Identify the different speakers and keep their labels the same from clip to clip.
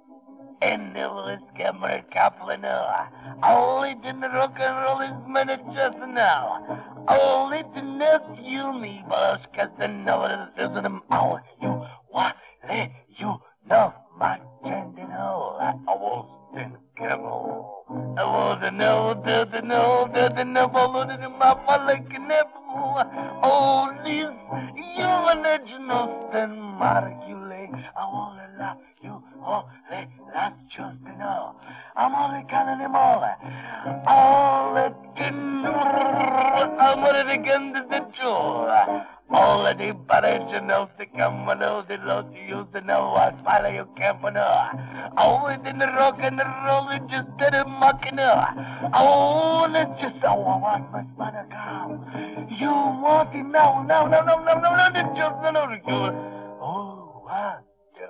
Speaker 1: And never scammer Kaplana. Only to the rock and roll is minute just now. Only to net you me, but Casanova is them all. You what? You know my know. I was in camel. I was to know, to know, to my like never. Oh, this, you original stand marcule. I want to love you. Oh, that's just to know. I'm only calling him all. All that can I'm on it again to the joy. All of the originals to come and all the low to use the know what follow you camp on her. Always in the rock and the roll, it just did a mucking her. Oh, let's just so I want my mother come. You want him now, it's just another good. Oh, what?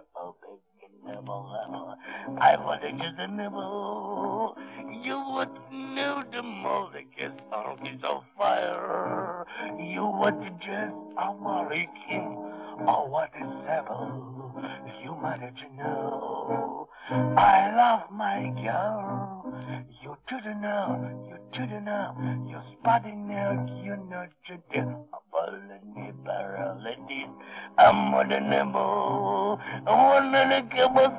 Speaker 1: I want to just a nibble. You would know the Mulligan song is on fire. You would just a Mulligan. Oh, what a devil. You managed to know. I love my girl. You didn't know. You're spotting out. You know to do. I'm on the nibble. One minute,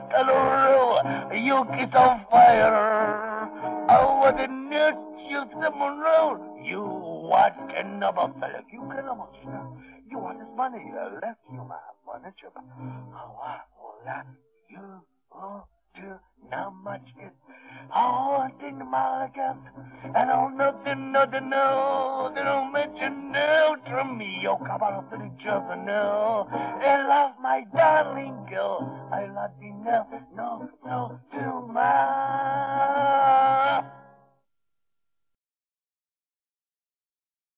Speaker 1: you kiss on fire. Oh, what a nut, you someone road. You what a noble fellow. You can almost know. You want this money, left you my furniture. Oh, that you do not much is. Oh, I think my account. And oh, nothing, no. They don't mention no to me. Oh, come on, to the job, no. I love my darling girl. I love you now. No.